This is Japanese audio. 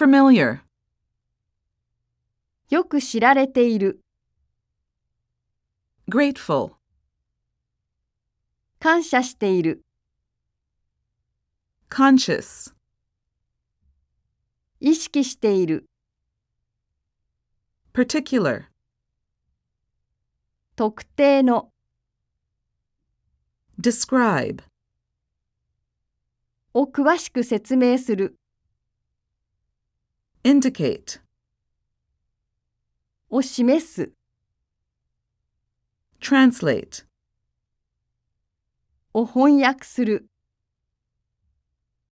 familiar, よく知られている、 grateful, 感謝している、 conscious, 意識している、 particular, 特定の、 describe, を詳しく説明する、 indicate, を示す、 translate. を翻訳する。